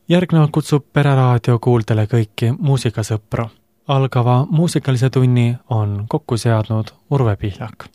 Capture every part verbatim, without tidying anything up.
Järgnevalt kutsub Pereraadio kuuldele kõiki muusikasõpru. Algava muusikalise tunni on kokku seadnud Urve Pihlak.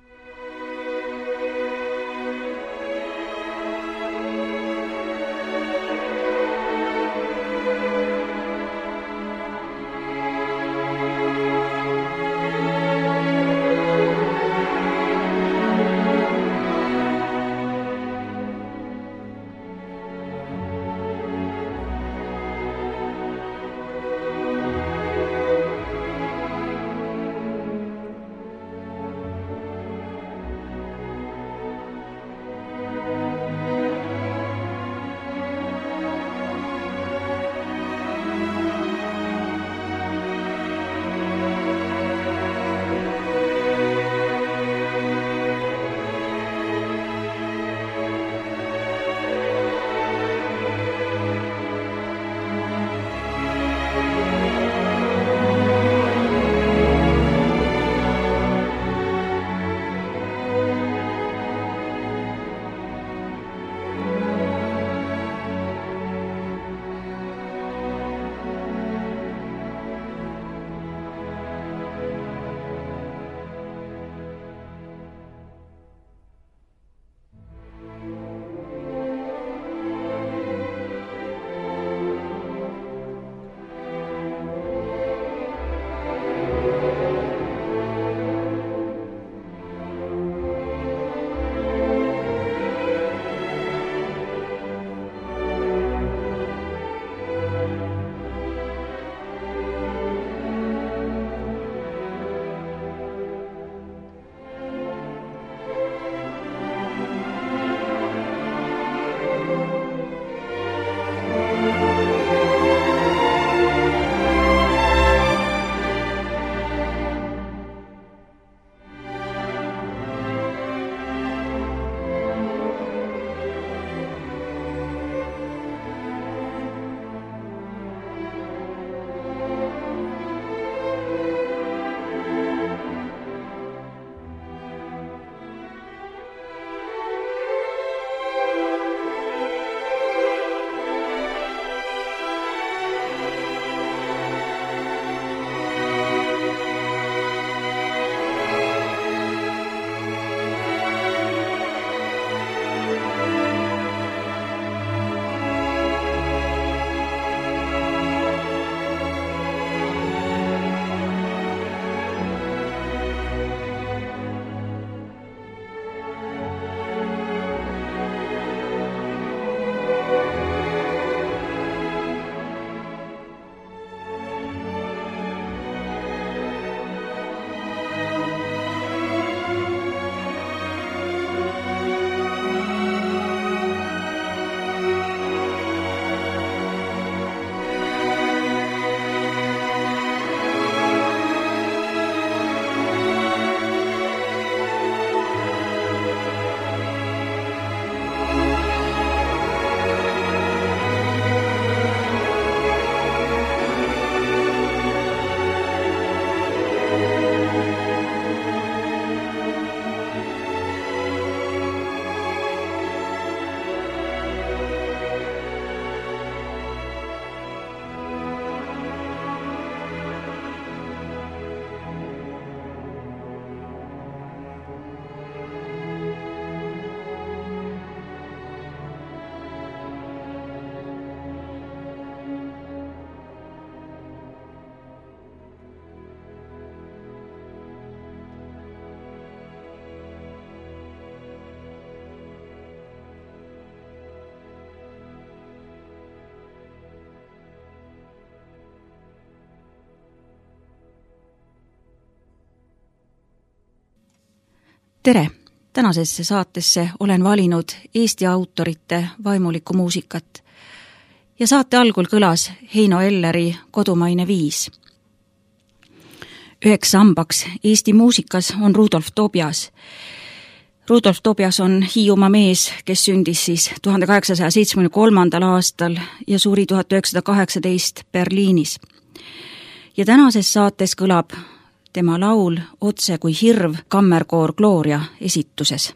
Tere! Tänasesse saatesse olen valinud Eesti autorite vaimulikku muusikat. Ja saate algul kõlas Heino Elleri Kodumaine viis. Üheks sambaks Eesti muusikas on Rudolf Tobias. Rudolf Tobias on Hiiumaa mees, kes sündis siis tuhande kaheksasaja seitsmekümne kolmandal aastal ja suri tuhat üheksasada kaheksateist Berliinis. Ja tänases saates kõlab tema laul Otse kui hirv kammerkoor Gloria esituses.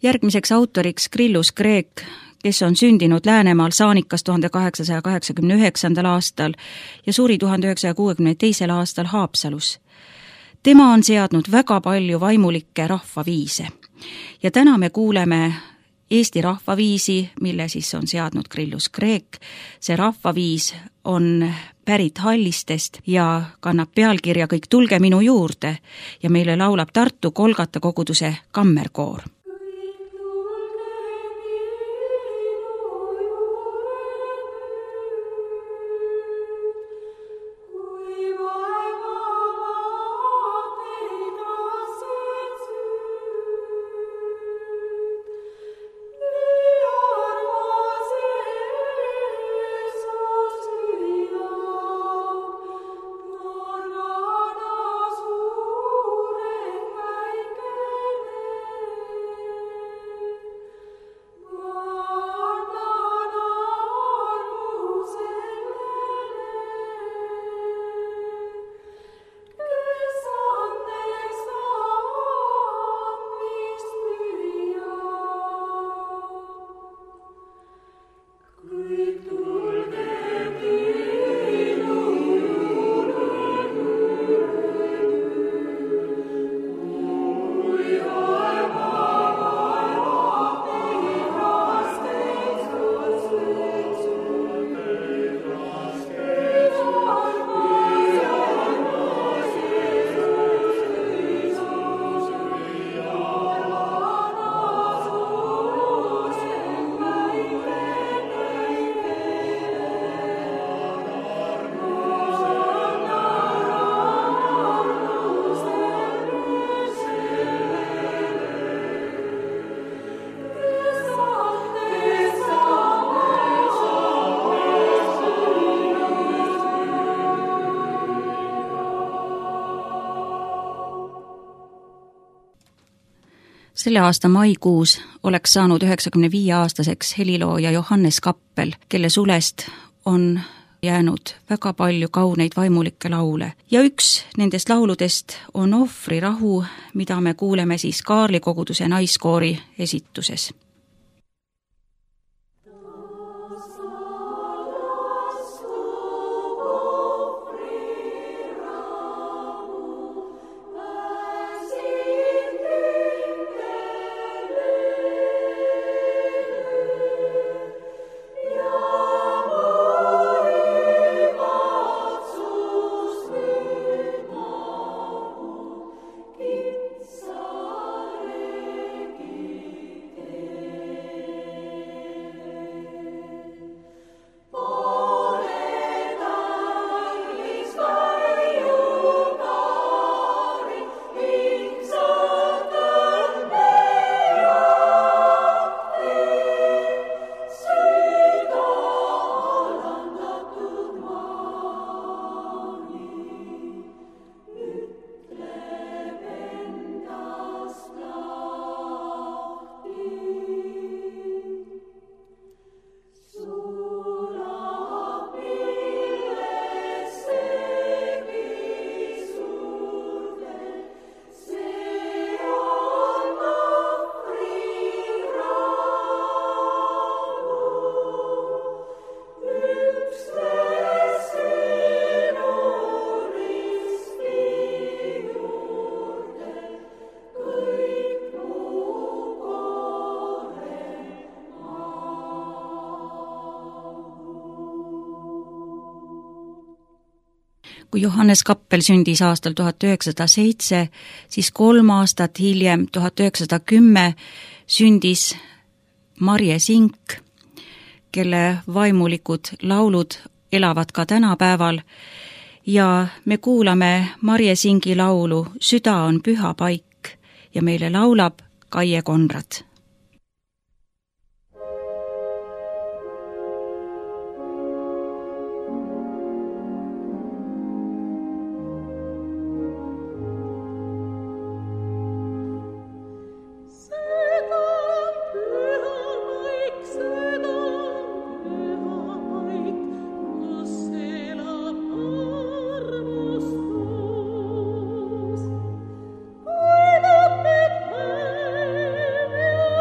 järgmiseks autoriks Grillus Kreek, kes on sündinud Läänemaal Saanikas tuhande kaheksasaja kaheksakümne üheksandal aastal ja suri tuhande üheksasaja kuuekümne teisel aastal Haapsalus. Tema on seadnud väga palju vaimulikke rahvaviise ja täna me kuuleme Eesti rahvaviisi, mille siis on seadnud Grillus Kreek. See rahvaviis on pärit Hallistest ja kannab pealkirja Kõik tulge minu juurde ja meile laulab Tartu Kolgata koguduse kammerkoor. Selle aasta maikuus oleks saanud üheksakümne viie aastaseks helilooja Johannes Kappel, kelle sulest on jäänud väga palju kauneid vaimulikke laule. Ja üks nendest lauludest on Ohvrirahu, mida me kuuleme siis Kaarli koguduse naiskoori esituses. Kui Johannes Kappel sündis aastal tuhat üheksasada seitse, siis kolm aastat hiljem, tuhat üheksasada kümme, sündis Marje Sink, kelle vaimulikud laulud elavad ka tänapäeval ja me kuulame Marje Singi laulu Süda on püha paik ja meile laulab Kaie Konrad. Thank you.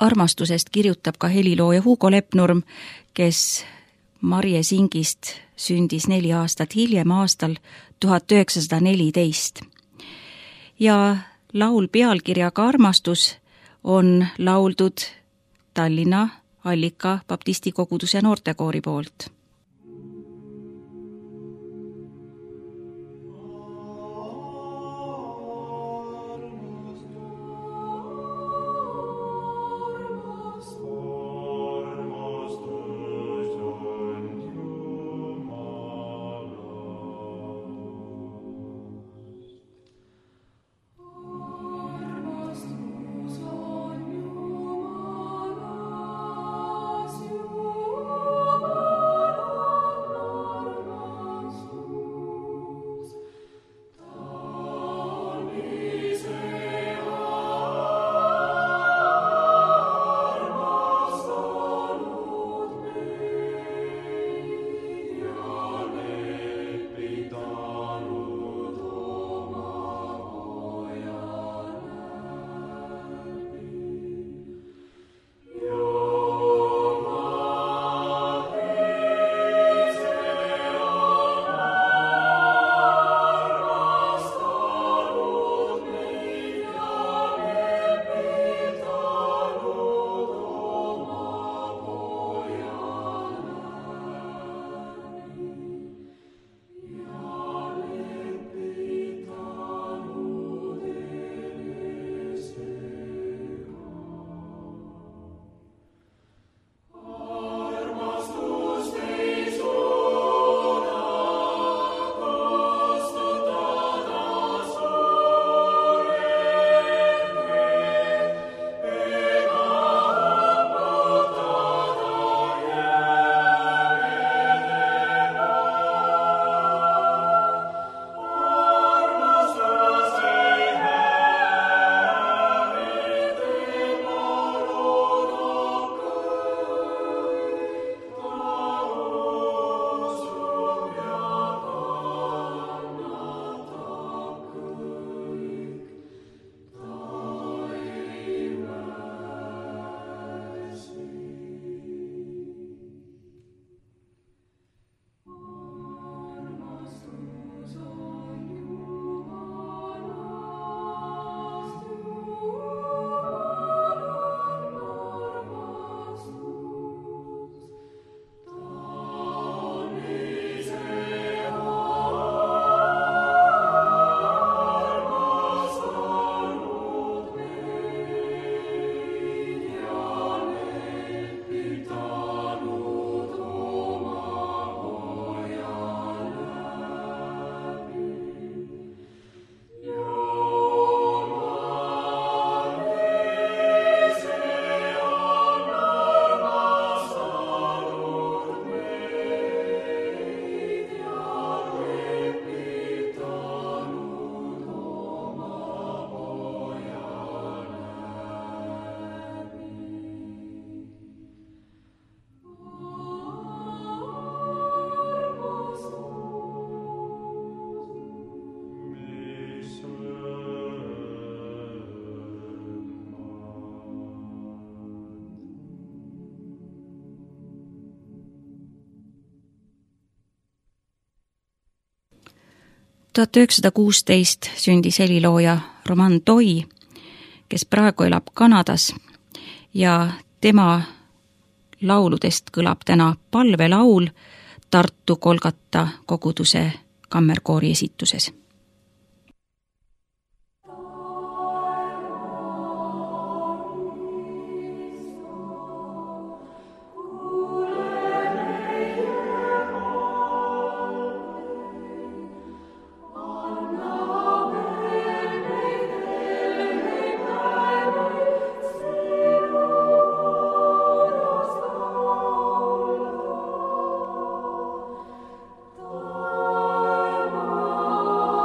armastusest kirjutab ka helilooja Hugo Lepnurm, kes Marje Singist sündis neli aastat hiljem, aastal tuhat üheksasada neliteist. Ja laul pealkirjaga Armastus on lauldud Tallinna Allika baptisti koguduse noortekoori poolt. tuhat üheksasada kuusteist sündis helilooja Roman Toi, kes praegu elab Kanadas ja tema lauludest kõlab täna palvelaul Tartu Kolgata koguduse kammerkoori esituses. Oh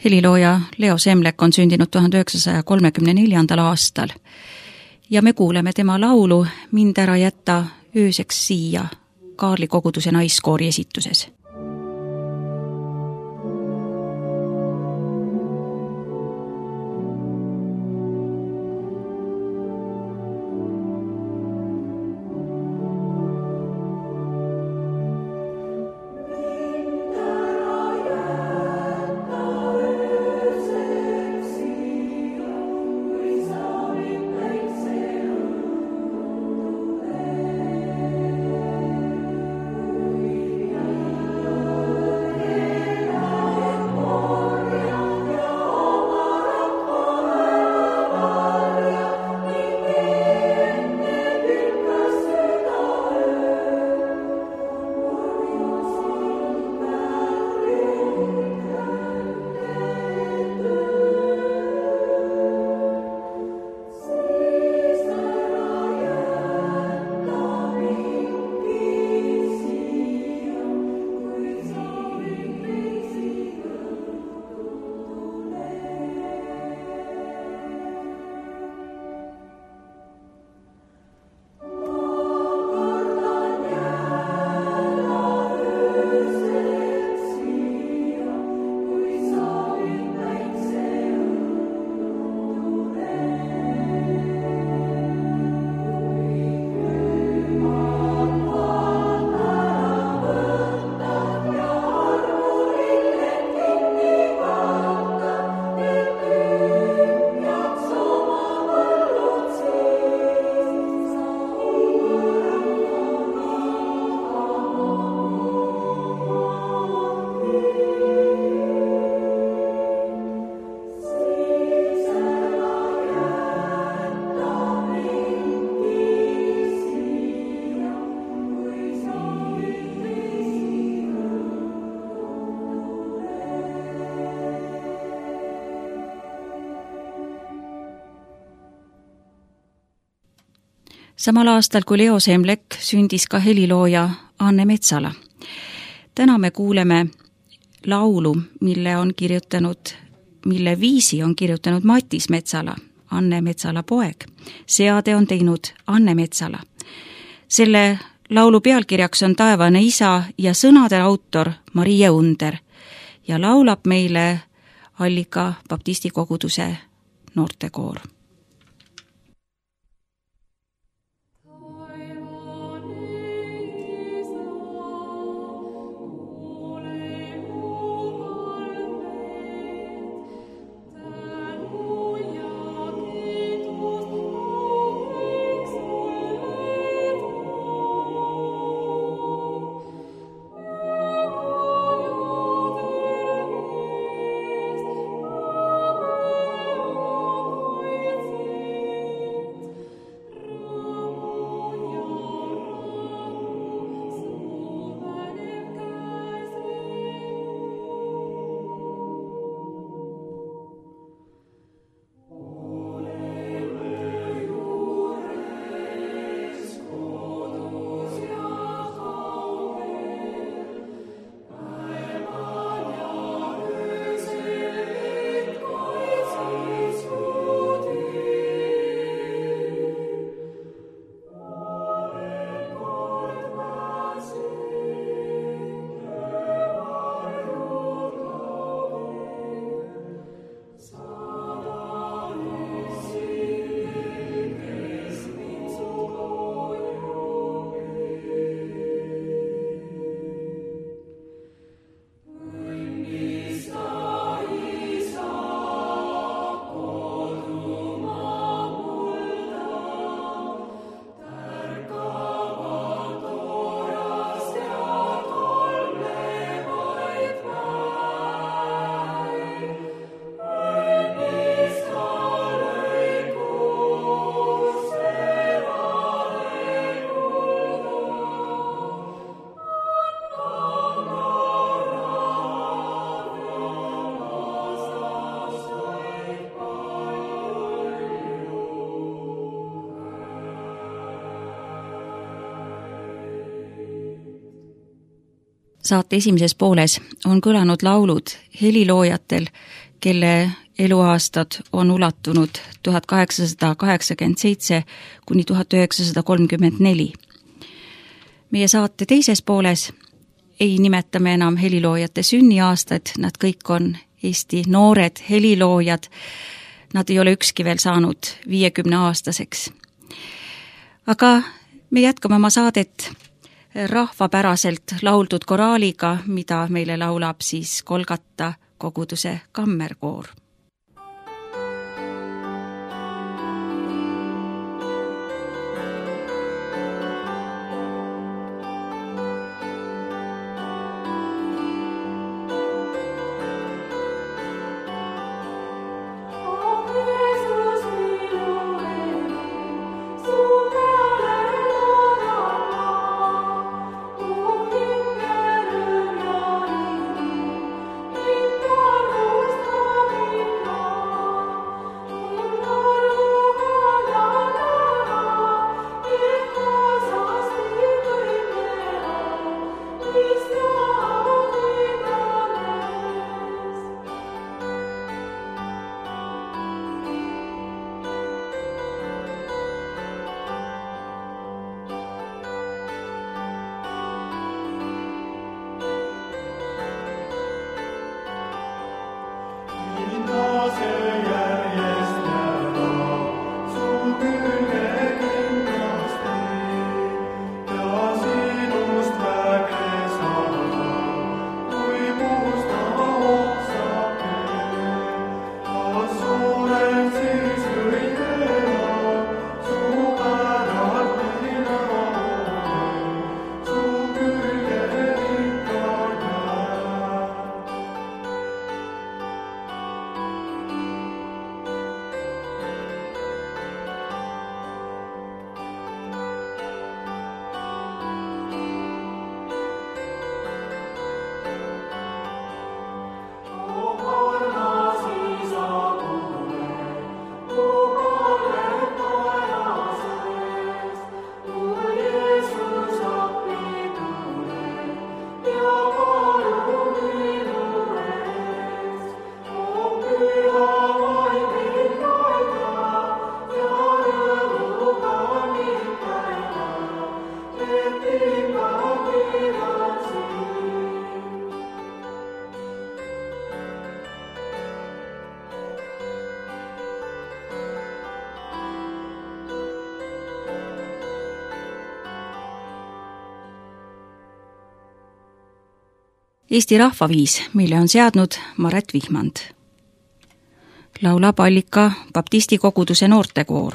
helilooja Leo Semlek on sündinud tuhande üheksasaja kolmekümne neljandal aastal ja me kuuleme tema laulu Mind ära jätta ööseks siia Kaarli koguduse naiskoori esituses. Samal aastal, kui Leo Semlek, sündis ka helilooja Anne Metsala. Täna me kuuleme laulu, mille on kirjutanud, mille viisi on kirjutanud Matis Metsala, Anne Metsala poeg. Seade on teinud Anne Metsala. Selle laulu pealkirjaks on Taevane isa ja sõnade autor Marie Under ja laulab meile Allika Baptisti koguduse noortekoor. Saate esimeses pooles on kõlanud laulud heliloojatel, kelle eluaastad on ulatunud tuhat kaheksasada kaheksakümmend seitse kuni tuhat üheksasada kolmkümmend neli. Meie saate teises pooles ei nimeta me enam heliloojate sünniaastad, nad kõik on Eesti noored heliloojad, nad ei ole ükski veel saanud viiekümne aastaseks. Aga me jätkame oma saadet rahvapäraselt lauldud koraaliga, mida meile laulab siis Kolgata koguduse kammerkoor. Eesti rahvaviis, mille on seadnud Maret Vihmand. Laulab Allika baptisti koguduse noortekoor.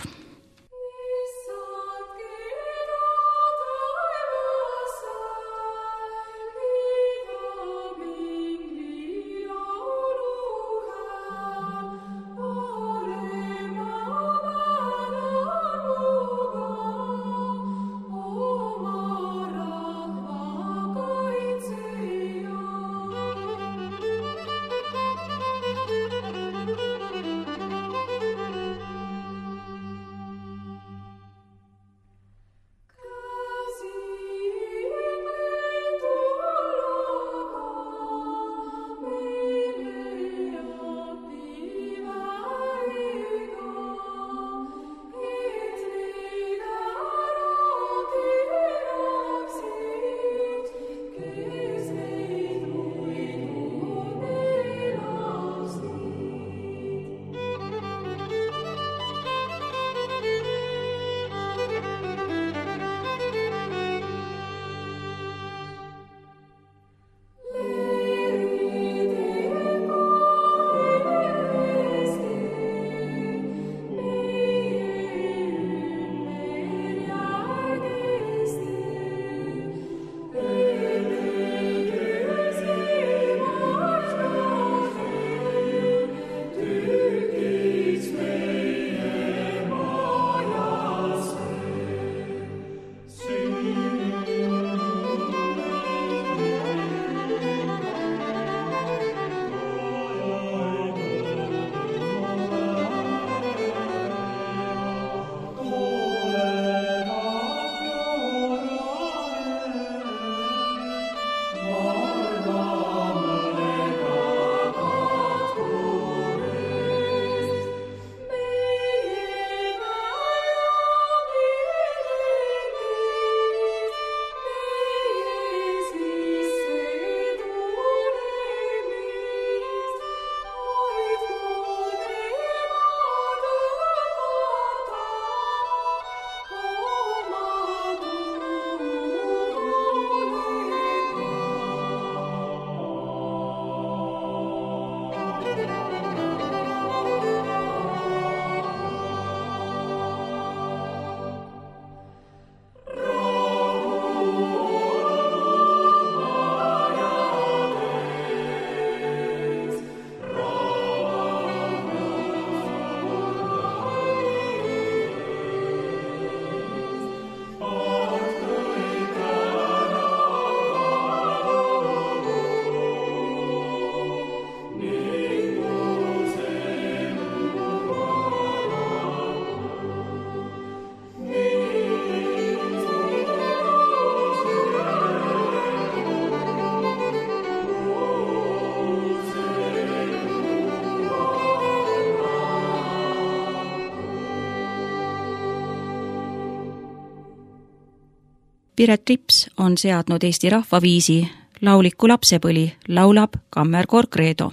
Piret Rips on seadnud Eesti rahvaviisi lauliku Lapsepõli, laulab kammerkoor Credo.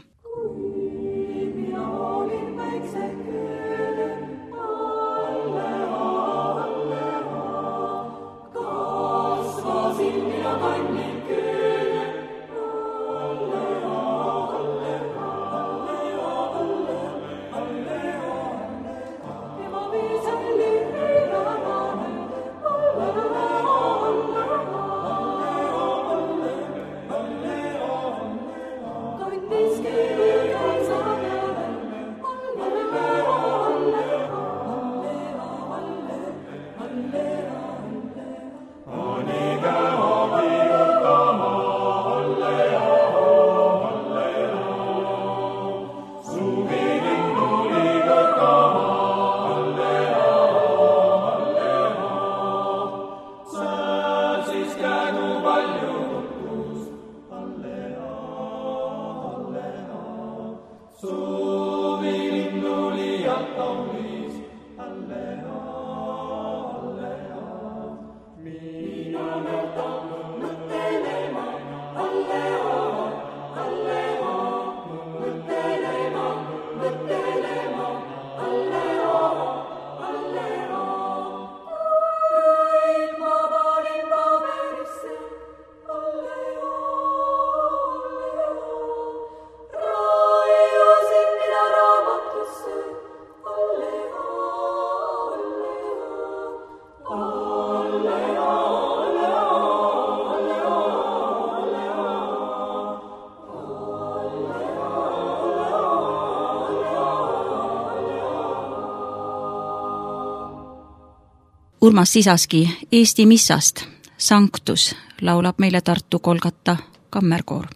Urmas Sisaski Eesti missast, Sanctus, laulab meile Tartu Kolgata kammerkoor.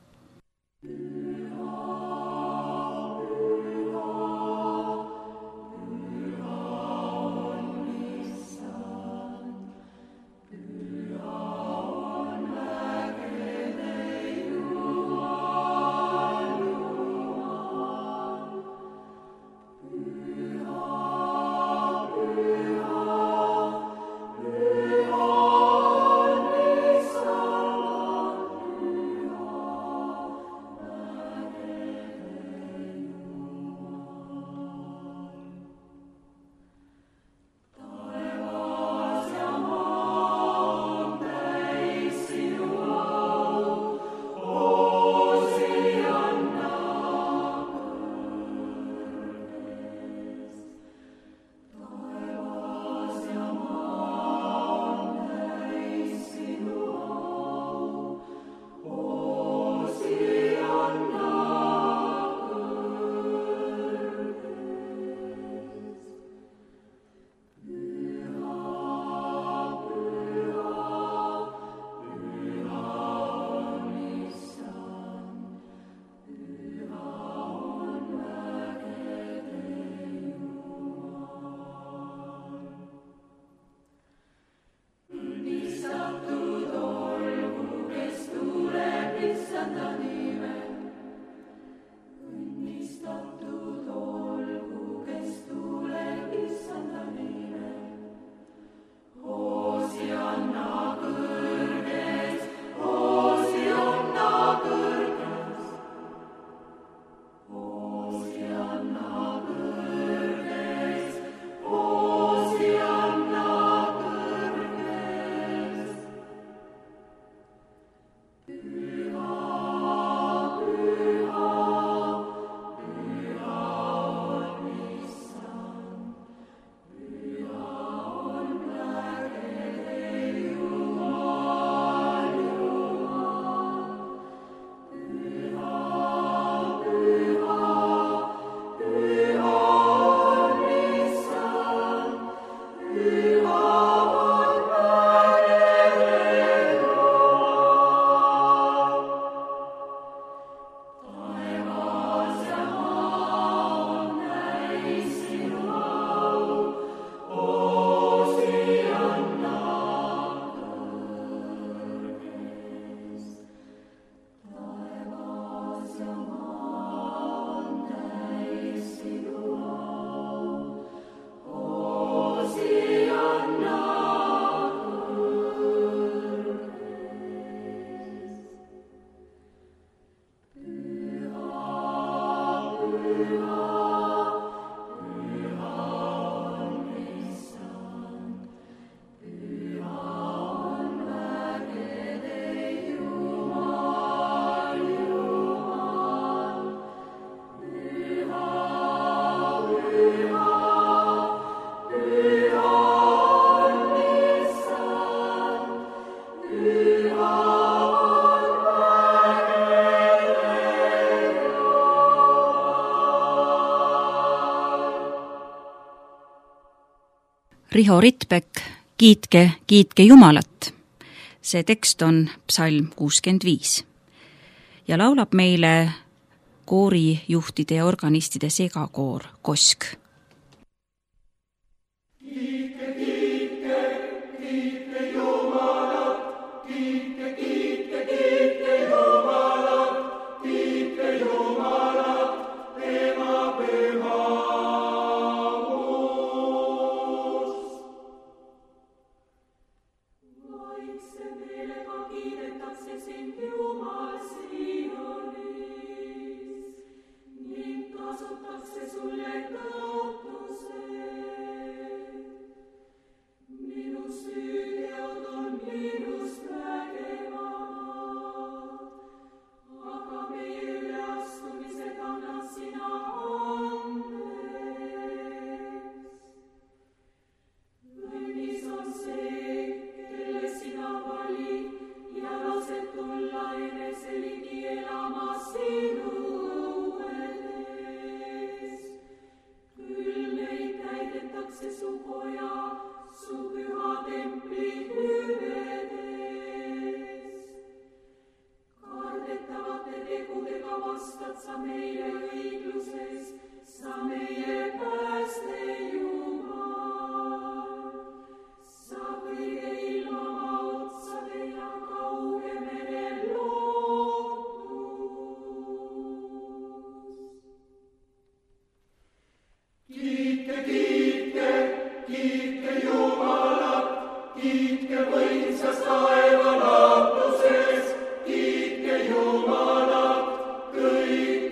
Riho Ritbek, Kiitke, kiitke Jumalat. See tekst on psalm kuuskümmend viis ja laulab meile koorijuhtide ja organistide segakoor Kosk. Kiitke, kiitke, kiitke Jumalat, kiitke, kiitke, kiitke Jumalat, kiitke Jumalat, tema pühamust. Vaikse meelega kiidetakse sind Jumal Sionis, ning kasutakse sulle tõotuse. Minu süüteod on minust vägevamad, aga meie üleastumised annad sina andeks. Õnnis on see, kelle sina valid ja lased tulla enese ligi elama sinu õuedes. Küll neid täidetakse su koja, su püha templi hüvedes. Kardetavate tegudega vastad sa meile õigluses, sa meie pääste Jumal. Sa kõige ilmama otsade ja kauge mere lootus. Kiitke, kiitke, kiitke Jumalat, kiitke võimsas taeva laotuses, kiitke Jumalat, kõik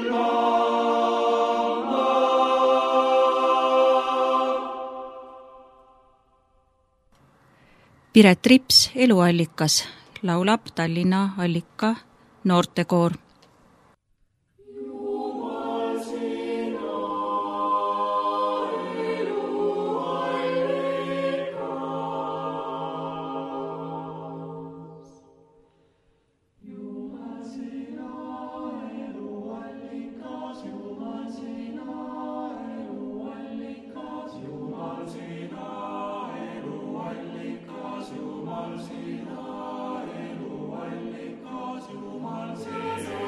ilmama. Piret Rips, Eluallikas, laulab Tallinna Allika noortekoor. Jumal sina, eluallikas. Jumal sina, eluallikas, Jumal sina, eluallikas, Jumal sina, eluallikas, Jumal sina, eluallikas, Jumal sina.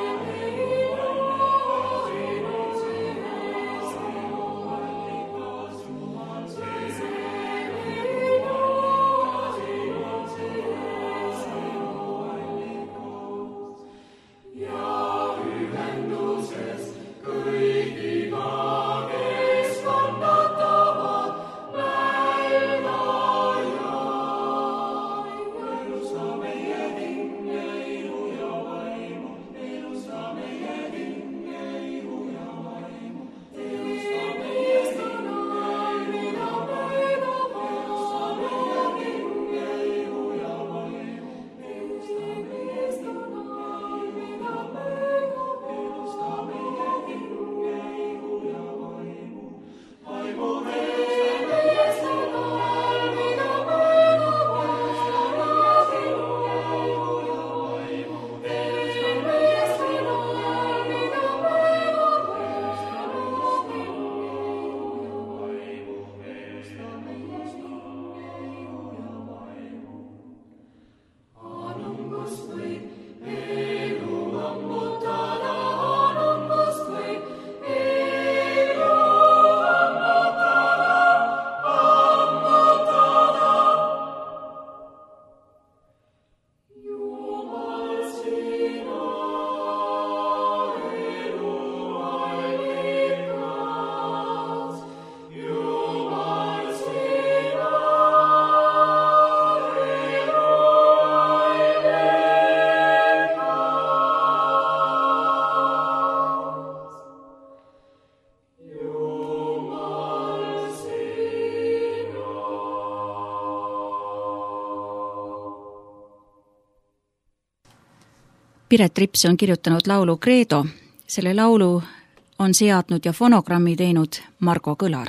Piret Rips on kirjutanud laulu Credo. Selle laulu on seadnud ja fonogrammi teinud Margo Kõlar.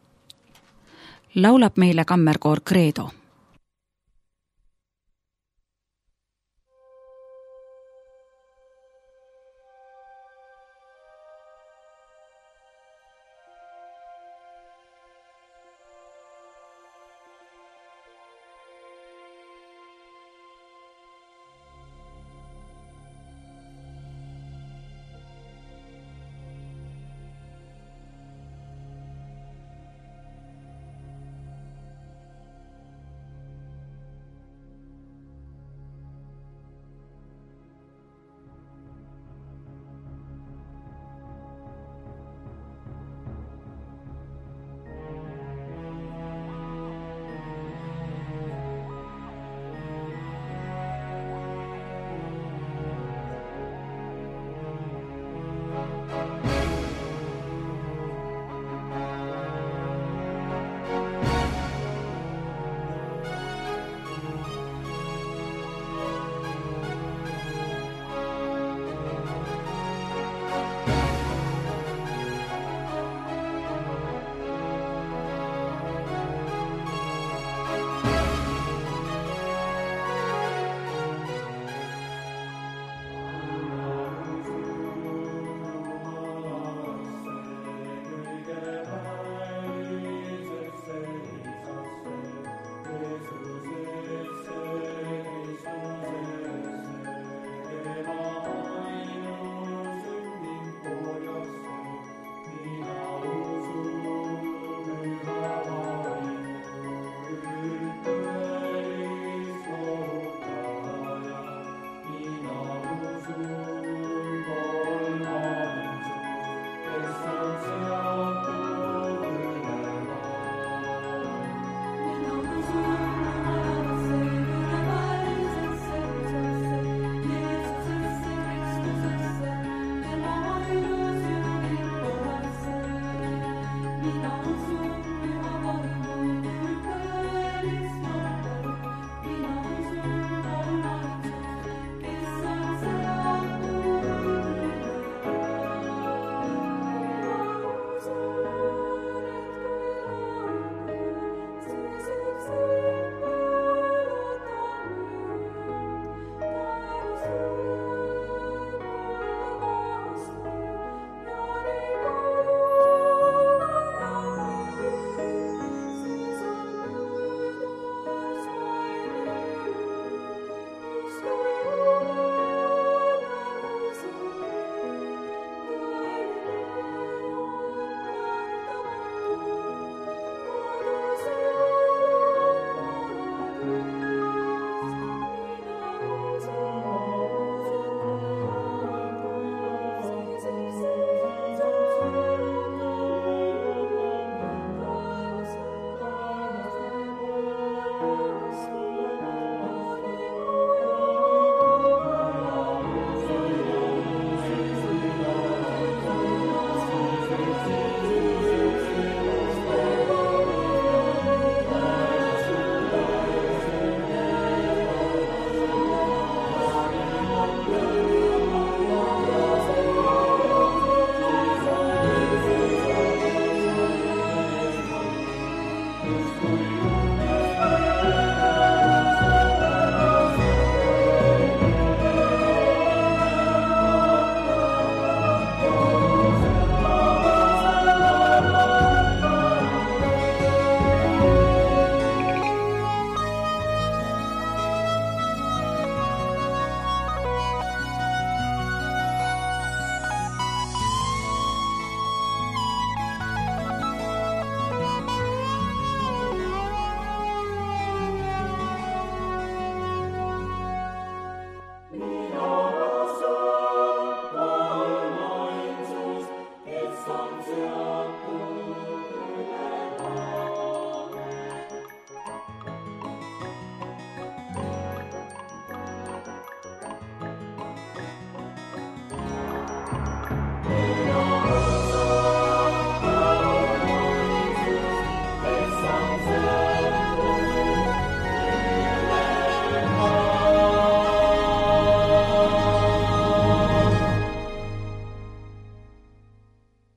Laulab meile kammerkoor Credo.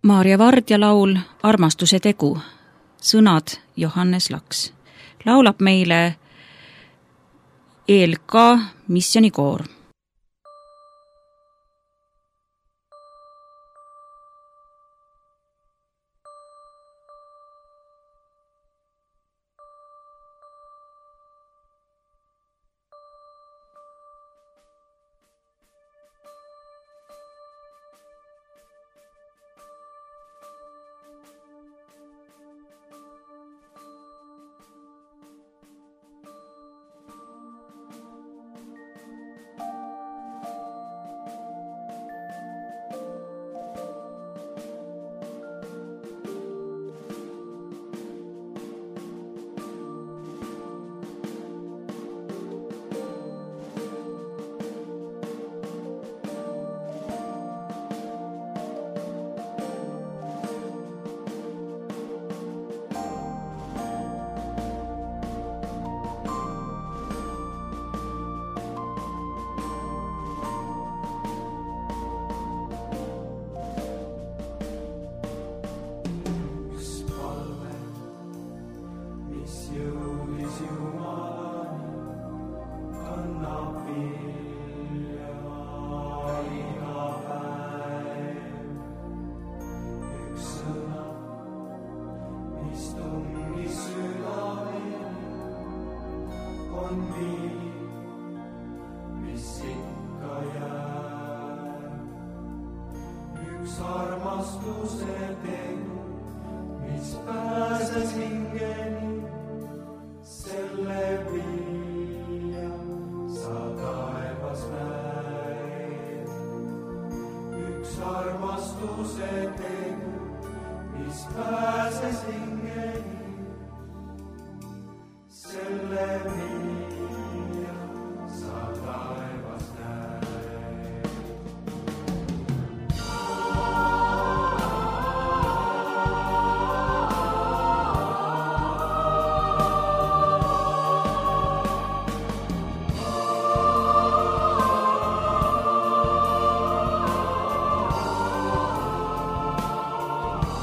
Maarja Vardja laul Armastuse tegu, sõnad Johannes Laks. Laulab meile E L K missionikoor.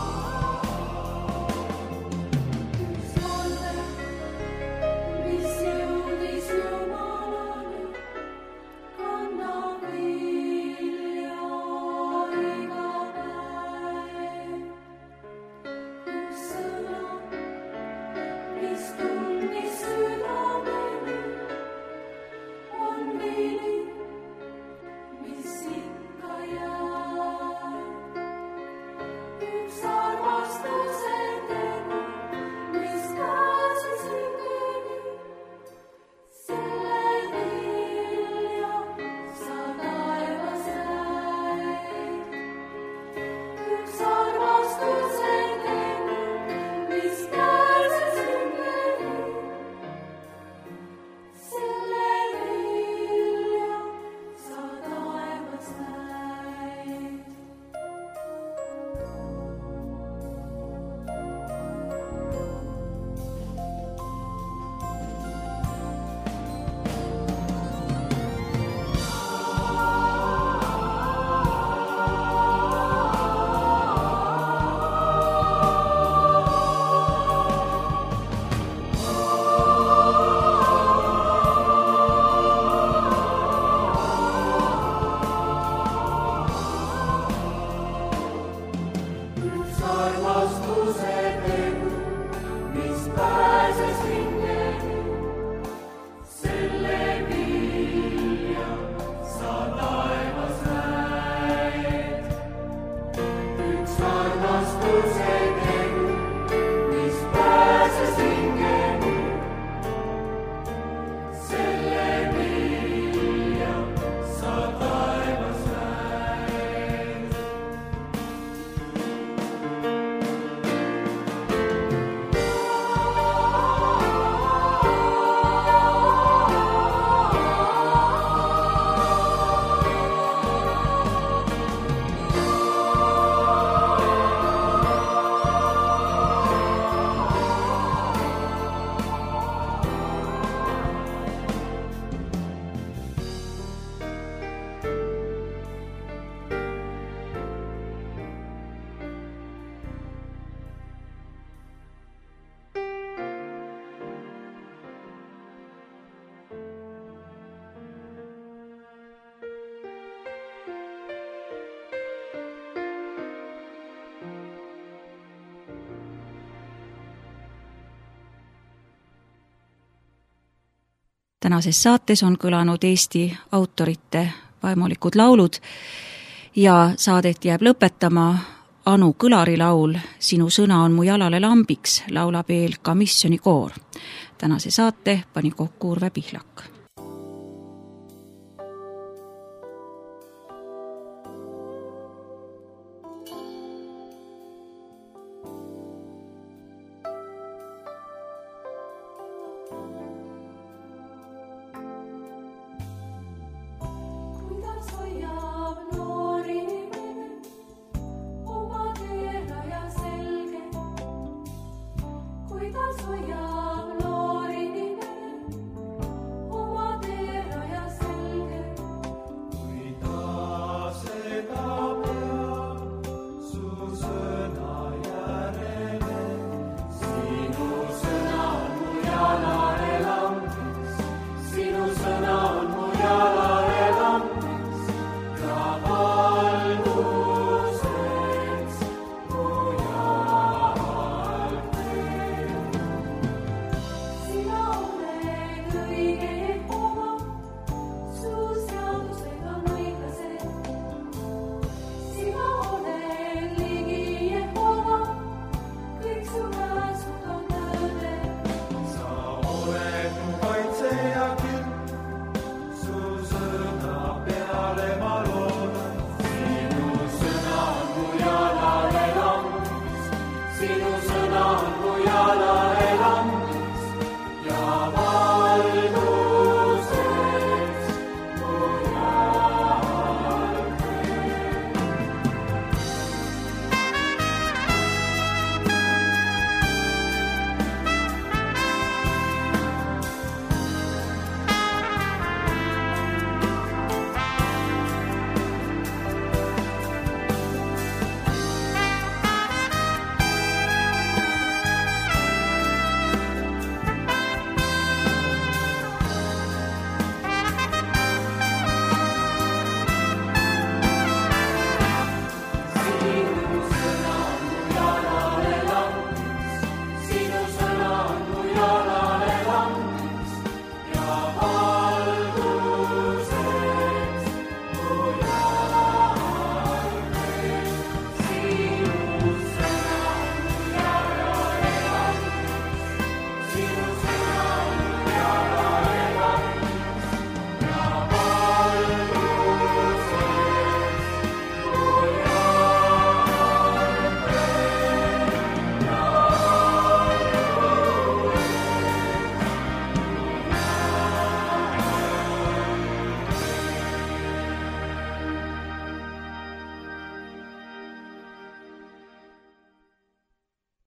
Salve, tänases saates on kõlanud Eesti autorite vaimulikud laulud ja saadet jääb lõpetama Anu Kõlari laul Sinu sõna on mu jalale lambiks, laulab eel ka missionikoor. Tänase saate pani kokku Urve Pihlak.